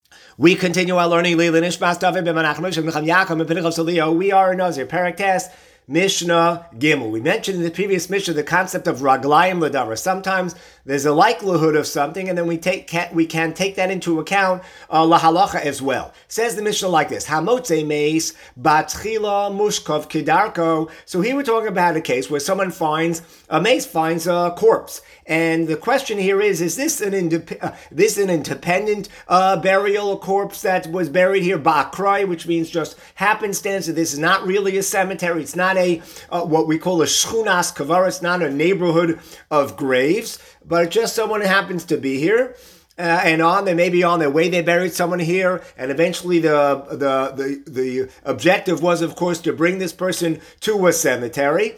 We continue our learning. We are in Nazir, Parak Test, Mishnah Gimel. We mentioned in the previous Mishnah the concept of raglayim l'davar. Sometimes there's a likelihood of something, and then we can take that into account lahalacha as well. Says the Mishnah like this: Hamotze meis batchila mushkov kidarko. So here we're talking about a case where someone finds a corpse, and the question here is this an independent burial, a corpse that was buried here ba'akrai, which means just happenstance. So this is not really a cemetery. It's not what we call a shchunas kavar. It's not a neighborhood of graves, but just someone who happens to be here. They may be on their way, they buried someone here, and eventually the objective was, of course, to bring this person to a cemetery.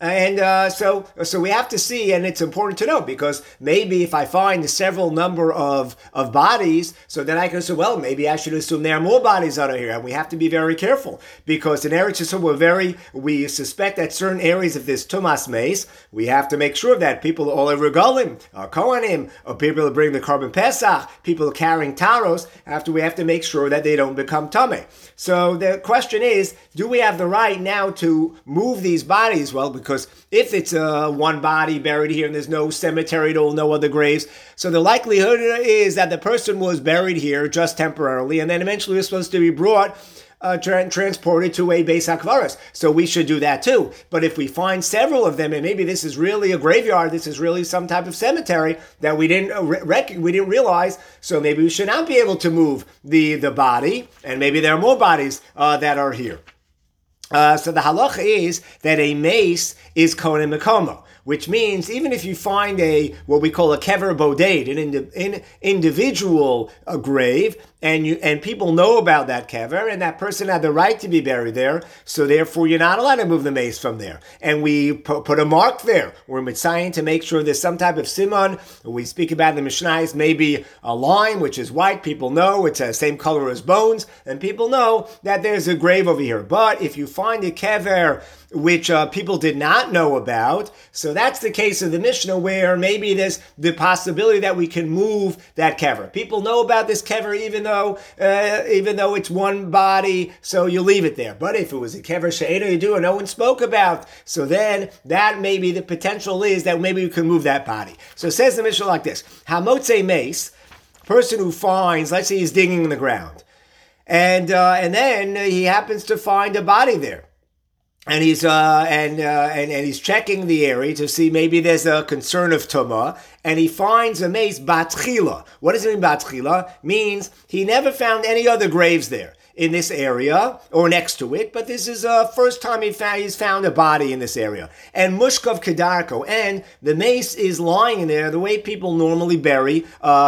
So we have to see, and it's important to know, because maybe if I find several number of bodies, so then I can say, well, maybe I should assume there are more bodies out here, and we have to be very careful, because in Eretz Yisrael we suspect that certain areas of this Tumas Meis, we have to make sure that people all over Regalim, Kohanim, or people who bring the Korban Pesach, people carrying Taros, we have to make sure that they don't become Tameh. So the question is, do we have the right now to move these bodies? Well, because if it's one body buried here and there's no cemetery, no other graves, so the likelihood is that the person was buried here just temporarily, and then eventually was supposed to be brought, transported to a Beis HaKvaros. So we should do that too. But if we find several of them, and maybe this is really a graveyard, this is really some type of cemetery that we didn't realize, so maybe we should not be able to move the body, and maybe there are more bodies that are here. So the halacha is that a mace is kohen mekomo, which means even if you find what we call a kever boded, an individual grave, and people know about that kever, and that person had the right to be buried there, so therefore you're not allowed to move the mace from there. And we put a mark there. We're mitzayin to make sure there's some type of simon. We speak about the Mishnayos, maybe a line which is white. People know it's the same color as bones, and people know that there's a grave over here. But if you find a kever which people did not know about, so that's the case of the Mishnah, where maybe there's the possibility that we can move that kever. People know about this kever even though it's one body, so you leave it there. But if it was a kever she'eino yedua and no one spoke about, so then that maybe the potential is that maybe we can move that body. So it says the Mishnah like this: Hamotze meis, person who finds, let's say he's digging in the ground, and then he happens to find a body there. And he's he's checking the area to see maybe there's a concern of tumah, and he finds a mace batchila. What does it mean batchila? Means he never found any other graves there in this area or next to it, but this is the first time he's found a body in this area. And mushkov kedarko, and the mace is lying in there the way people normally bury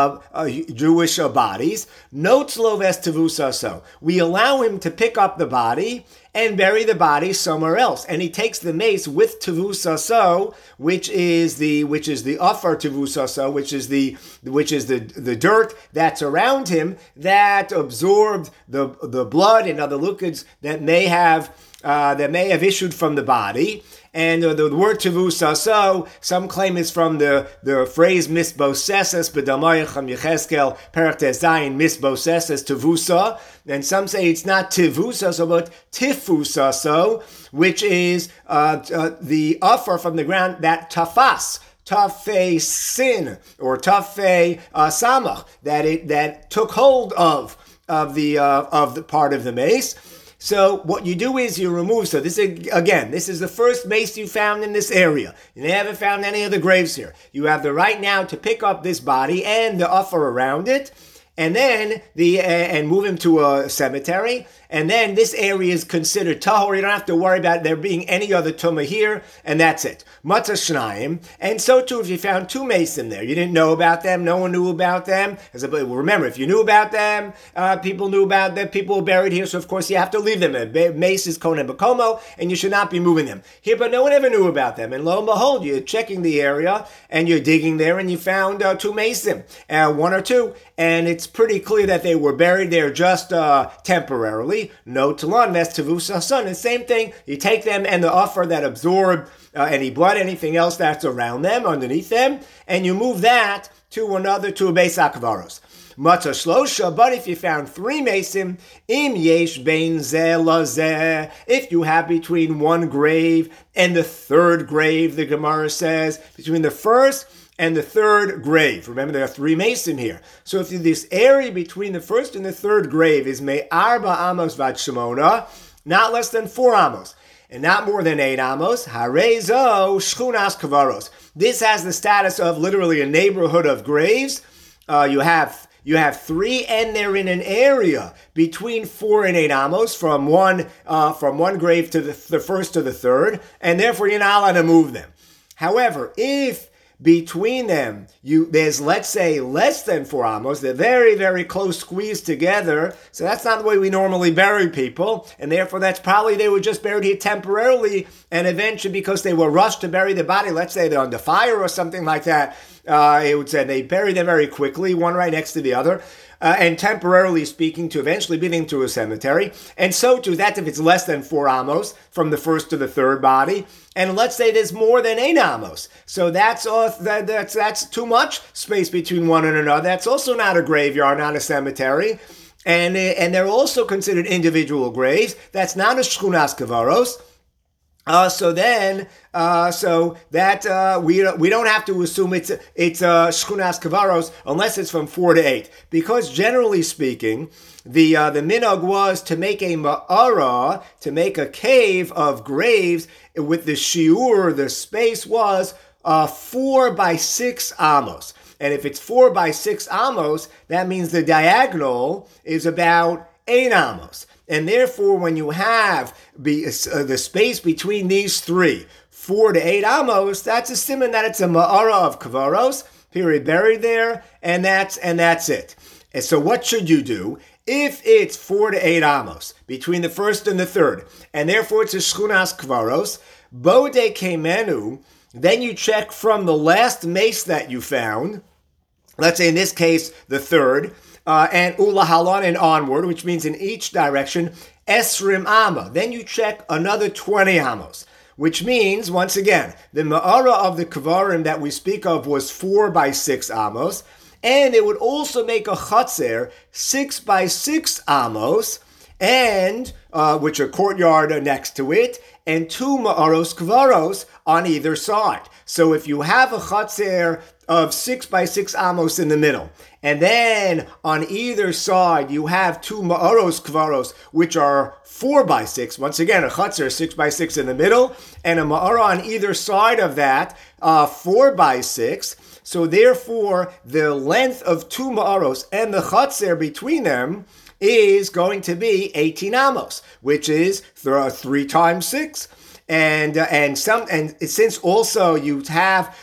Jewish bodies. Notzlo v'estevusaso. We allow him to pick up the body and bury the body somewhere else. And he takes the mace with tevusaso, which is the afar tevusaso, which is the dirt that's around him that absorbed the blood and other liquids that may have issued from the body. And the word tevusaso, some claim is from the phrase misboseses b'damayacham Yecheskel Perek Zayin misboseses tevusa, and some say it's not tevusaso but tifusaso, which is the offer from the ground that tafas. Tafei sin or tafei samach, that took hold of the part of the mace. So what you do is you remove, so this is the first mace you found in this area. You haven't found any other graves here. You have the right now to pick up this body and the offer around it, and then and move him to a cemetery. And then this area is considered tahor. You don't have to worry about there being any other tumah here, and that's it. Matzah shnayim. And so too, if you found two mace in there, you didn't know about them, no one knew about them. Remember, if you knew about them, people knew about them, people were buried here, so of course you have to leave them. Mace is kohen bekomo, and you should not be moving them. Here, but no one ever knew about them. And lo and behold, you're checking the area, and you're digging there, and you found two mace, one or two, and it's pretty clear that they were buried there just temporarily. No talon mes tevusason. And same thing, you take them and the offer that absorbed any blood, anything else that's around them, underneath them, and you move that to a Beis HaKvaros. matzah shlosha. But if you found 3 mesim, im yesh bein zeh lazeh, if you have between one grave and the third grave, the Gemara says, between the first and the third grave. Remember, there are 3 mesim here. So if this area between the first and the third grave is me arba amos vad shemona, not less than 4 amos, and not more than 8 amos, harezo shchunas kavaros. This has the status of literally a neighborhood of graves. You have 3, and they're in an area between 4 and 8 amos from one grave to the first to the third, and therefore you're not allowed to move them. However, if between them there's, let's say, less than 4 amos, they're very, very close squeezed together, so that's not the way we normally bury people, and therefore that's probably they were just buried here temporarily, and eventually because they were rushed to bury the body, let's say they're under fire or something like that, it would say they bury them very quickly, one right next to the other, and temporarily speaking, to eventually be into a cemetery. And so too, that if it's less than 4 amos from the first to the third body, and let's say there's more than 8 amos, so that's too much space between one and another. That's also not a graveyard, not a cemetery, and they're also considered individual graves. That's not a shchunas kavaros. We don't have to assume it's shchunas kavaros unless it's from 4 to 8, because generally speaking, the minhag was to make a ma'ara, to make a cave of graves with the shiur. The space was 4 by 6 amos, and if it's 4 by 6 amos, that means the diagonal is about 8 amos. And therefore, when you have the space between these 3, 4 to 8 amos, that's a siman that it's a ma'ara of kavaros, period, buried there, and that's it. And so what should you do? If it's 4 to 8 amos between the first and the third, and therefore it's a shchunas kavaros, bode kemenu, then you check from the last mace that you found, let's say in this case the third, and ula halon and onward, which means in each direction, esrim amma. Then you check another 20 amos, which means, once again, the ma'ara of the kavarim that we speak of was 4 by 6 amos, and it would also make a chatzer 6 by 6 amos, and which are courtyard next to it, and 2 ma'aros kavaros on either side. So if you have a chatzer of 6 by 6 amos in the middle, and then on either side you have 2 ma'aros kvaros, which are 4 by 6. Once again, a chatzer 6 by 6 in the middle, and a ma'ara on either side of that, 4 by 6. So therefore, the length of 2 ma'aros and the chatzer between them is going to be 18 amos, which is 3 times 6. And since also you could have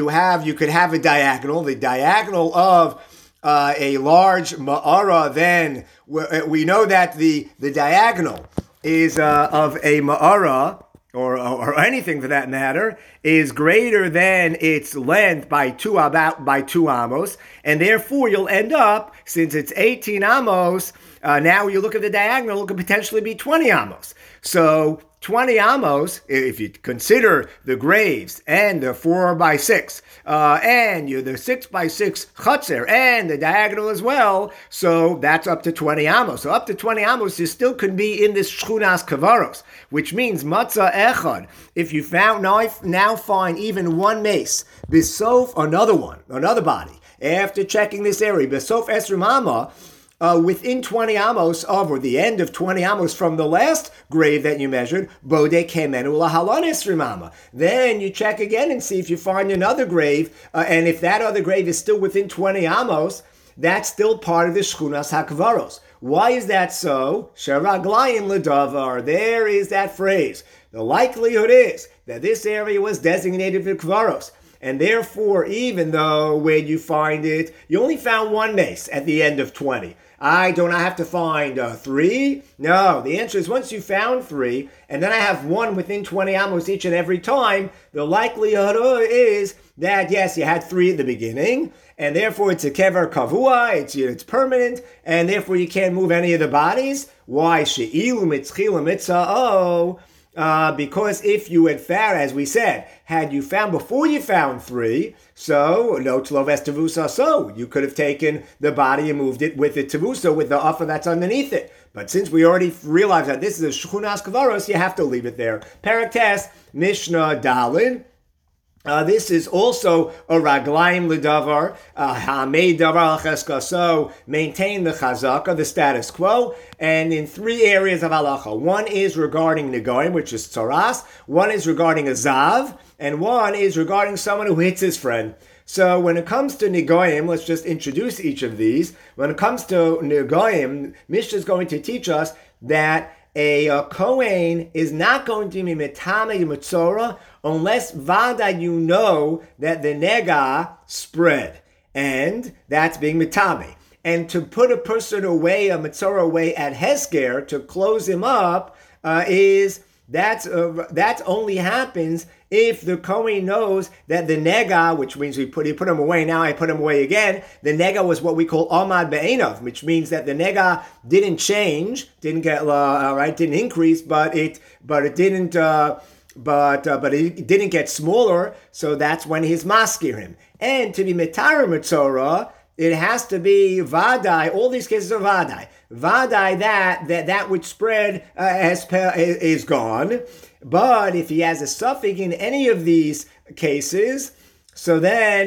a diagonal, the diagonal of a large ma'ara, then we know that the diagonal is of a ma'ara, or anything for that matter, is greater than its length by 2 amos, and therefore you'll end up, since it's 18 amos, now you look at the diagonal, it could potentially be 20 amos. So 20 amos, if you consider the graves and the 4 by 6, and the 6 by 6 chatzer and the diagonal as well, so that's up to 20 amos. So up to 20 amos, you still can be in this shchunas kavaros, which means matzah echad. If you now find even one mace, bisof another body, after checking this area, bisof esrim amma, within 20 amos of, or the end of 20 amos from the last grave that you measured, bode kemenu lahalon esrim amma. Then you check again and see if you find another grave, and if that other grave is still within 20 amos, that's still part of the shchunas hakvaros. Why is that so? Sheraglayim ledavar. There is that phrase. The likelihood is that this area was designated for kvaros. And therefore, even though when you find it, you only found one mace at the end of 20. I have to find 3? No, the answer is once you found 3, and then I have 1 within 20 amos each and every time, the likelihood is that, yes, you had 3 at the beginning, and therefore it's a kever kavua, it's permanent, and therefore you can't move any of the bodies. Why? She'ilu mitzchila mitza'o. because if you had found, as we said, had you found before you found 3, so no tloves tevusa, so you could have taken the body and moved it with the tevusa, with the offer that's underneath it. But since we already realized that this is a shchunas kavaros, you have to leave it there. Perek Tes, Mishnah Daled. This is also a raglaim ledavar, hamei davar al-cheskaso, maintain the chazaka, the status quo, and in 3 areas of halacha. One is regarding negoim, which is tzaras, one is regarding a zav, and one is regarding someone who hits his friend. So when it comes to negoim, let's just introduce each of these. When it comes to negoim, Mishnah is going to teach us that a Kohen is not going to be metame mitzora unless vada you know that the nega spread, and that's being metame. And to put a person away, a mitzora away at Hesker, to close him up, that only happens if the Kohen knows that the nega, which means he put him away, now I put him away again, the nega was what we call amad be'enav, which means that the nega didn't change, didn't increase, but it didn't get smaller, so that's when he's maskir him. And to be metara mitzora, it has to be vadai. All these cases are vadai. Vadai that which spread is gone. But if he has a suffix in any of these cases, so then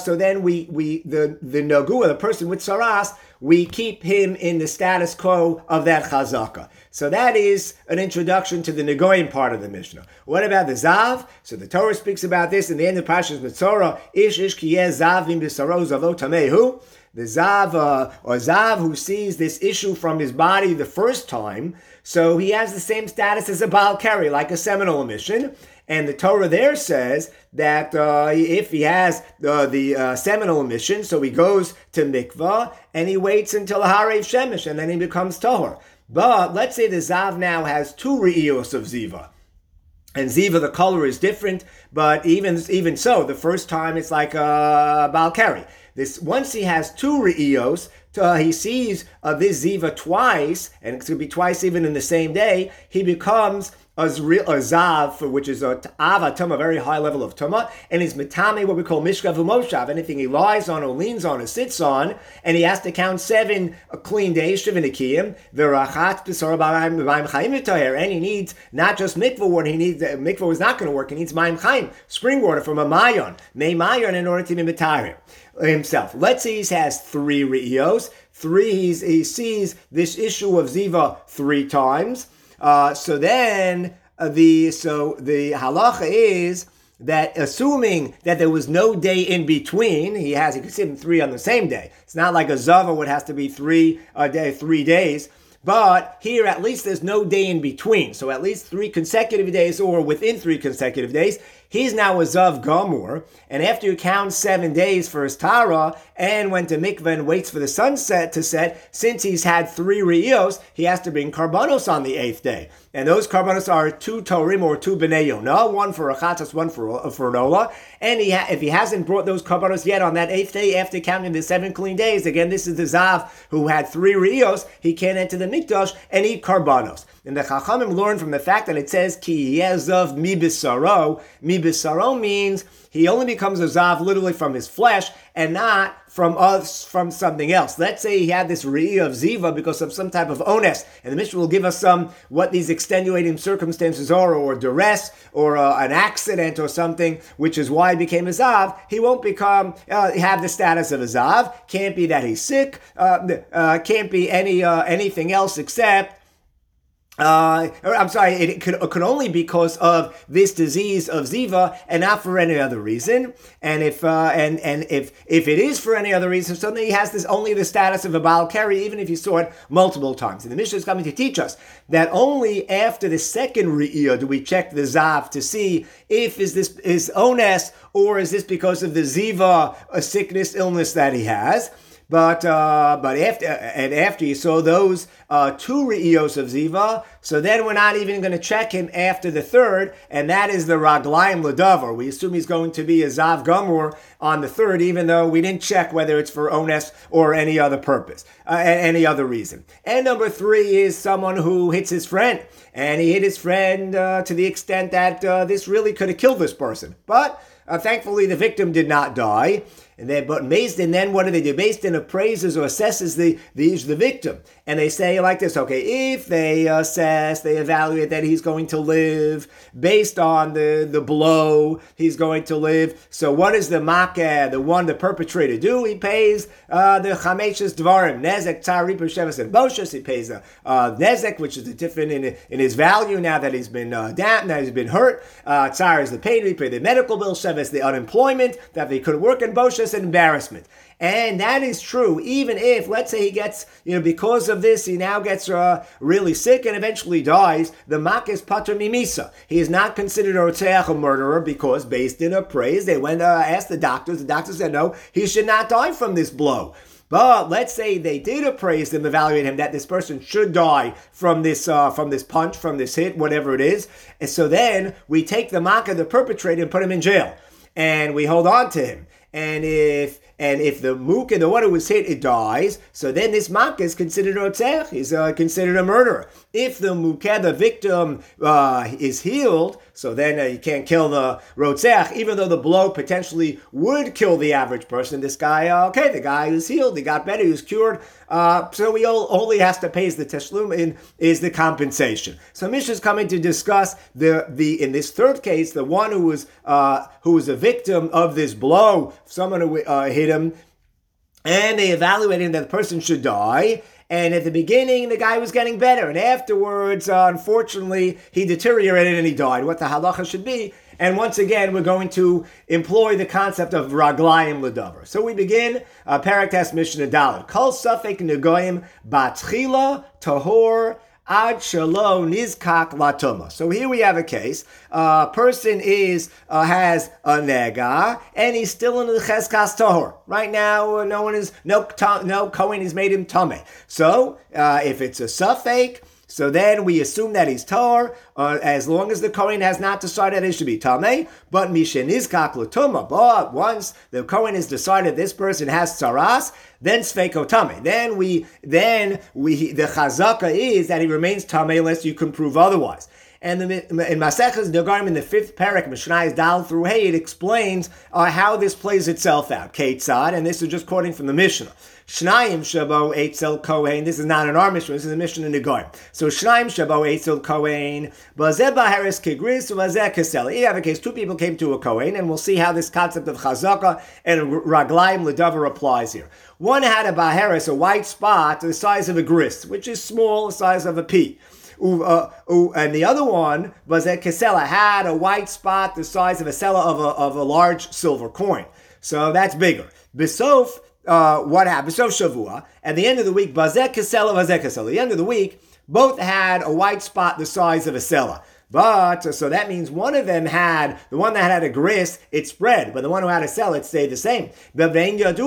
the nagua, the person with saras, we keep him in the status quo of that chazaka. So that is an introduction to the negoim part of the Mishnah. What about the zav? So the Torah speaks about this in the end of Parshas Metzora. Ish kiyeh zav im b'saro zavo tamehu. The zav or zav who sees this issue from his body the first time, so he has the same status as a Baal Keri, like a seminal emission. And the Torah there says that if he has the seminal emission, so he goes to mikvah and he waits until Harev Shemesh and then he becomes tahor. But let's say the zav now has 2 re'ios of ziva. And ziva, the color is different, but even so, the first time it's like a Baal Keri. Once he has 2 re'ios, he sees this ziva twice, and it's going to be twice even in the same day, he becomes a zav, which is a tuma, very high level of tuma, and he's metame, what we call mishkav u'moshav, anything he lies on or leans on or sits on, and he has to count 7 clean days, shivinakiyim, v'rachat b'sara b'mayim chayim v'taher, and he needs not just mikvah water, mikvah is not going to work, he needs mayim chayim, spring water from a mayon, in order to be metaher himself. Let's say he has 3 re'ios, he sees this issue of ziva 3 times. So the halacha is that assuming that there was no day in between, he could sit in 3 on the same day. It's not like a zava would have to be 3 days. But here, at least there's no day in between. So at least 3 consecutive days or within 3 consecutive days. He's now a Zav Gamur. And after you count 7 days for his Tara and went to mikveh and waits for the sunset to set, since he's had 3 Re'ios, he has to bring Karbanos on the 8th day. And those Karbanos are 2 Torim or 2 B'nai Yonah, 1 for a Chatas, 1 for an Ola. And if he hasn't brought those Karbanos yet on that 8th day after counting the 7 clean days, again, this is the Zav who had 3 Re'ios, he can't enter the Mikdash and eat Karbanos. And the Chachamim learn from the fact that it says, Ki yezav mi bisaro. Mi bisaro means he only becomes a zav literally from his flesh and not from something else. Let's say he had this re'i of ziva because of some type of ones, and the Mishnah will give us what these extenuating circumstances are, or duress, or an accident or something, which is why he became a zav. He won't have the status of a zav. Can't be that he's sick. Can't be anything else except. It could only be because of this disease of ziva and not for any other reason. And if it is for any other reason, so then he has only the status of a Baal Keri, even if he saw it multiple times. And the Mishnah is coming to teach us that only after the second Re'iyah do we check the Zav to see if this is ones or is this because of the ziva, a sickness, illness that he has. But after you saw those two re'iyos of ziva, so then we're not even going to check him after the third, and that is the raglayim l'davar. We assume he's going to be a zav gamur on the third, even though we didn't check whether it's for ones or any other purpose, any other reason. And number three is someone who hits his friend, and he hit his friend to the extent that this really could have killed this person. But thankfully, the victim did not die. But Beis Din, then what do? Beis Din appraises or assesses the victim. And they say like this, okay, if they assess, they evaluate that he's going to live based on the blow, he's going to live. So what does the makeh, the perpetrator, do? He pays the chameshes dvarim, nezek, tzar, ripur, shevas, and boshes. He pays the nezek, which is the difference in his value now that he's been damned, now he's been hurt. Tzar is the pain, we pay the medical bill, shevas, the unemployment, that he couldn't work, and boshes, and embarrassment. And that is true, even if, let's say he gets, because of this, he now gets really sick and eventually dies, the mak is pater mimisa. He is not considered a rotzeach, a murderer, because Beis Din appraised. They went asked the doctors said no, he should not die from this blow. But let's say they did appraise him, evaluate him, that this person should die from this punch, from this hit, whatever it is. And so then we take the mak of the perpetrator and put him in jail. And we hold on to him. And if the mukeh, the one who was hit, it dies, so then this makeh is considered a rotzeach. He's considered a murderer. If the mukeh, the victim, is healed, so then you can't kill the rotzeach, even though the blow potentially would kill the average person. This guy, the guy is healed, he got better, he was cured, so he only has to pay the teshlum is the compensation. So Mishnah is coming to discuss the in this third case, the one who was a victim of this blow, someone who hit him, and they evaluated that the person should die. And at the beginning, the guy was getting better, and afterwards, unfortunately, he deteriorated and he died. What the halacha should be. And once again, we're going to employ the concept of raglayim l'davar. So we begin Parak Tes Mishnah Daled. Kol safek negoyim batchila tahor ad shelo nizkak latuma. So here we have a case. A person has a nega and he's still in the cheskas tahor. Right now, no kohen has made him tameh. So if it's a safek, so then we assume that he's tar, as long as the Kohen has not decided it should be tameh. But mishenizkak l'tuma. But once the Kohen has decided this person has tzaras, then sfeiko tameh. Then the chazaka is that he remains tameh unless you can prove otherwise. And in Maseches Negarim, in the fifth parak, Mishnayos Dal through Hey, it explains how this plays itself out. Keitzad, and this is just quoting from the Mishnah. Shnayim shabo eitzel kohen. This is not an our Mishnah. This is a Mishnah in Negarim. So Shnayim shabo eitzel kohen. Bazeh baheres kegris bazeh kesel. You have a case. Two people came to a kohen, and we'll see how this concept of chazaka and raglayim l'davar applies here. One had a baheres, a white spot the size of a gris, which is small, the size of a pea. And the other one was that Kesela had a white spot the size of a sela of a large silver coin. So that's bigger. Besof, what happened? Besof Shavua, at the end of the week, Bazek Kesela, Bazek Kesela. At the end of the week, both had a white spot the size of a sela. But, so that means one of them had, the one that had a gris, it spread, but the one who had a cell, it stayed the same. But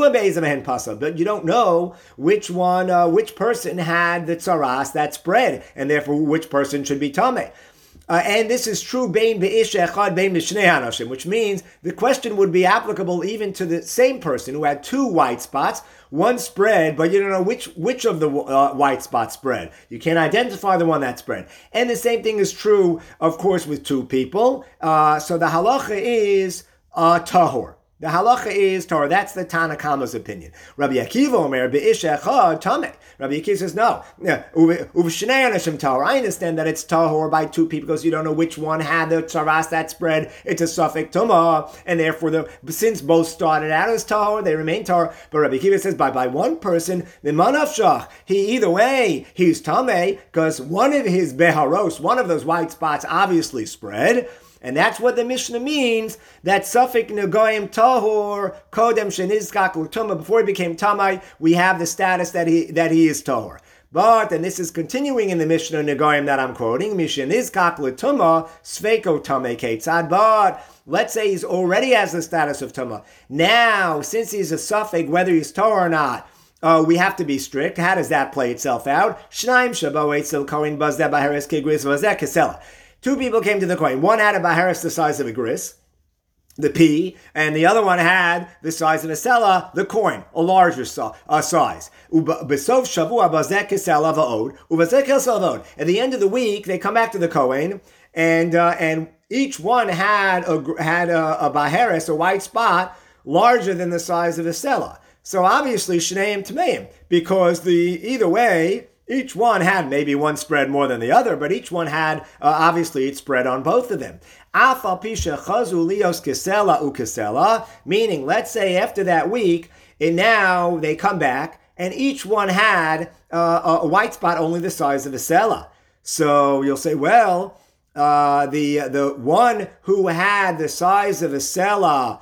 you don't know which one, which person had the tzaras that spread, and therefore which person should be tameh. And this is true bein be'ish echad bein b'shnei hanashim, which means the question would be applicable even to the same person who had two white spots. One spread, but you don't know which of the white spots spread. You can't identify the one that spread. And the same thing is true, of course, with two people. So the halacha is tahor. The halacha is Torah. That's the Tana Kama's opinion. Rabbi Akiva Omer be'ish echad tameh. Rabbi Akiva says no. Uv'shnei anashim tahor. I understand that it's tahor by two people because you don't know which one had the tzaras that spread. It's a safek tumah, and therefore since both started out as tahor, they remain tahor. But Rabbi Akiva says by one person, the manafshach. Either way he's tameh because one of his beharos, one of those white spots, obviously spread. And that's what the Mishnah means, that Safek Negoyim Tahor Kodem Shenizkak L'Tumah, before he became Tamai, we have the status that he is Tahor. But, and this is continuing in the Mishnah Negoyim that I'm quoting, Mishenizkak L'Tumah Sfeiko Tamei Keitzad, but let's say he's already has the status of Tumah. Now, since he's a Safek, whether he's Tahor or not, we have to be strict. How does that play itself out? Shnaim shabo etzel kohen bazdeh baharis kegris vazeh kesela. Two people came to the kohen. One had a baharis the size of a gris, the pea, and the other one had the size of a sela, the coin, a larger size. Besov shavua bazeh kesela va'od ubazeh kesela va'od. At the end of the week, they come back to the kohen, and each one had a baharis, a white spot, larger than the size of a sela. So obviously, Shneim Tmeim, because either way, each one had maybe one spread more than the other, but each one had, obviously, it spread on both of them. Meaning, let's say after that week, and now they come back, and each one had a white spot only the size of a sela. So you'll say, well, the one who had the size of a sela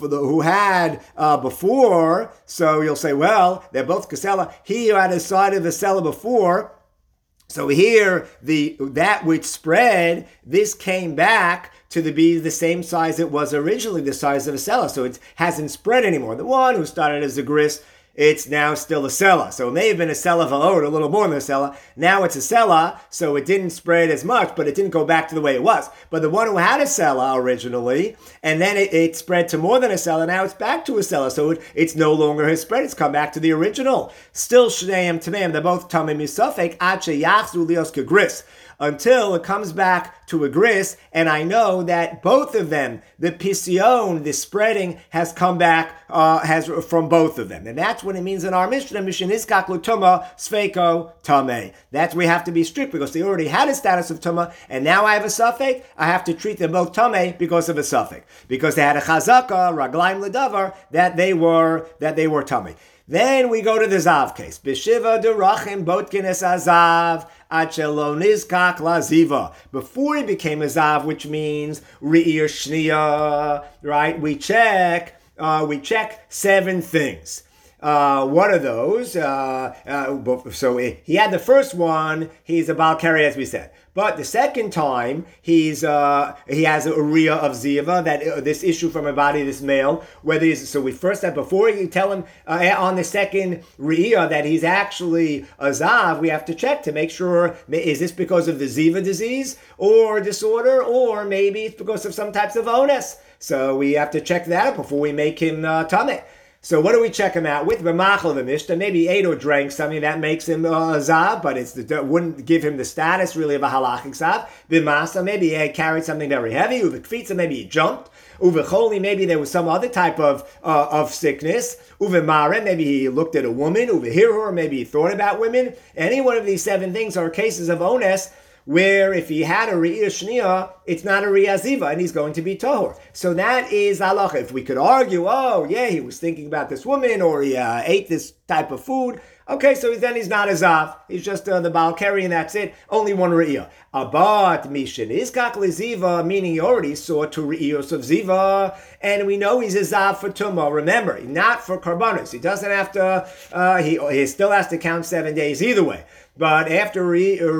before, so you'll say, well, they're both kesela. He who had the size of a sela before, so here that which spread, this came back to be the same size it was originally, the size of a sela. So it hasn't spread anymore. The one who started as a gris, it's now still a sela. So it may have been a sela va'od, a little more than a sela. Now it's a sela, so it didn't spread as much, but it didn't go back to the way it was. But the one who had a sela originally, and then it spread to more than a sela, now it's back to a sela. So it's no longer his spread, it's come back to the original. Still shneim tameim, they're both tamim misafek, ad sheyachzu lios kegris, until it comes back to a gris, and I know that both of them, the pision, the spreading, has come back has from both of them. And that's what it means in our Mishnah. Mishnah iskak l'tuma sfeiko tameh. That's where we have to be strict, because they already had a status of tuma, and now I have a suffix, I have to treat them both tameh because of a suffix. Because they had a chazaka, raglaim ledavar, that they were tameh. Then we go to the Zav case. B'shiva derachim botkin es azav achelo nizkak laziva. Before he became a Zav, which means re'ir shniya, right? We check 7 things. What are those? So he had the first one, he's a Baal Keri, as we said. But the second time, he has a riyah of ziva, that this issue from a body, this male, so we first have, before you tell him on the second riyah that he's actually a zav, we have to check to make sure, is this because of the ziva disease or disorder, or maybe it's because of some types of onus. So we have to check that before we make him tameh. So what do we check him out with? B'machal the Mishnah, maybe ate or drank something that makes him a zav, but it wouldn't give him the status really of a halachic zav. B'masa, maybe he carried something very heavy. Uvekfitza, maybe he jumped. Uvecholi, maybe there was some other type of sickness. Uvemare, maybe he looked at a woman. Uvehirur, maybe he thought about women. Any one of these 7 things are cases of ones, where if he had a Re'ir Shniya, it's not a Re'ir Ziva, and he's going to be Tohor. So that is halacha. If we could argue, he was thinking about this woman, or he ate this type of food, okay, so then he's not a Zav. He's just the Baal Keri, and that's it. Only one Re'ir. Abat Mishin is Kakli Ziva, meaning he already saw 2 Re'ios of Ziva, and we know he's a Zav for Tumah. Remember, not for Karbanos. He doesn't have to, he still has to count 7 days either way. But after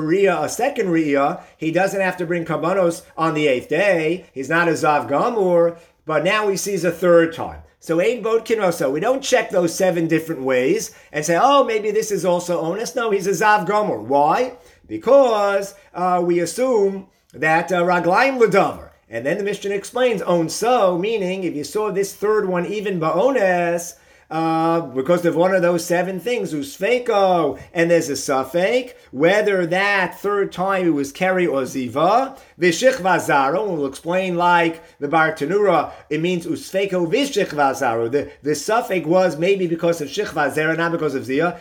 a second Riyah, he doesn't have to bring Karbanos on the 8th day. He's not a Zav Gamur, but now he sees a third time. So Ein Bod Kinoso. We don't check those 7 different ways and say, maybe this is also onus. No, he's a Zav Gamur. Why? Because we assume that Raglaim L'Davar. And then the Mishnah explains, so, meaning if you saw this third one even Ba'ones, because of one of those 7 things, usfeiko, and there's a suffix, whether that third time it was keri or ziva, v'shichva zaro, we'll explain like the Bar Tanura, it means usfeiko v'shichva zaro. The suffix was maybe because of shichva zera, not because of ziva.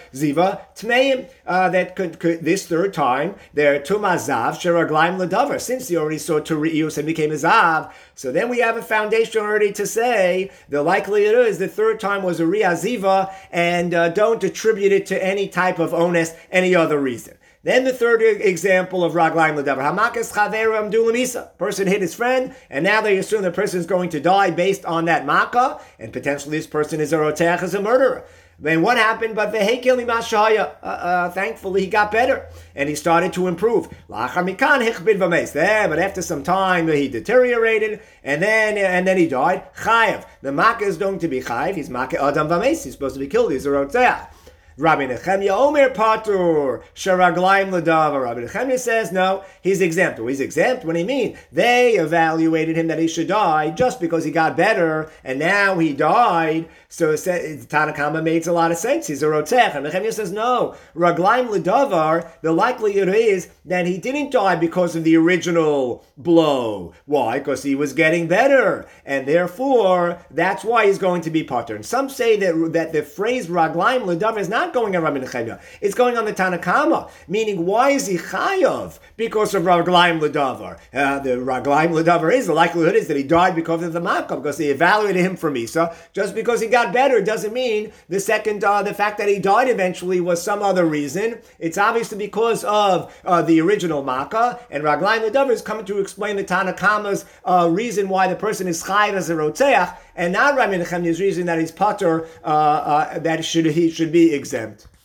Tmeim, that could this third time, they're tumazav, sheraglaim l'davar, since he already saw 2 re'ius and became a zav, so then we have a foundation already to say, the likelihood is the third time was a Ziva, and don't attribute it to any type of onus, any other reason. Then the third example of Raglaim L'Davar. Hamakas Chaveru Amdu L'Misa. Person hit his friend, and now they assume the person is going to die based on that Makkah, and potentially this person is a Roteach, is a murderer. Then what happened? But the Hekel Imashaya, thankfully he got better and he started to improve. But after some time he deteriorated and then he died. Chayav. The Makkah is going to be Chayav. He's Makkah Adam Vames. He's supposed to be killed. He's a Rotzeach. Rabbi Nechemia Omer Patur Sharaglaim Ladavar. Rabbi Nechemia says no, he's exempt. Well, he's exempt. What do you mean? They evaluated him that he should die just because he got better, and now he died. So Tanna Kama makes a lot of sense. He's a rotzech. And Nechemia says no. Raglaim Ladavar. The likelihood is that he didn't die because of the original blow. Why? Because he was getting better, and therefore that's why he's going to be patur. And some say that the phrase Raglaim Ladavar is not going on Rabbi Nechemia. It's going on the Tanna Kama. Meaning, why is he chayav? Because of Raglaim Ladavar. The Raglaim Ladavar is the likelihood is that he died because of the makam, because they evaluated him for Misa. Just because he got better doesn't mean the fact that he died eventually was some other reason. It's obviously because of the original Makkah, and Raglaim Ladavar is coming to explain the Tanna Kama's reason why the person is chayiv as a rotzeach, and not Rabbi Nechemia's reason that he's patur, that he should be exempt.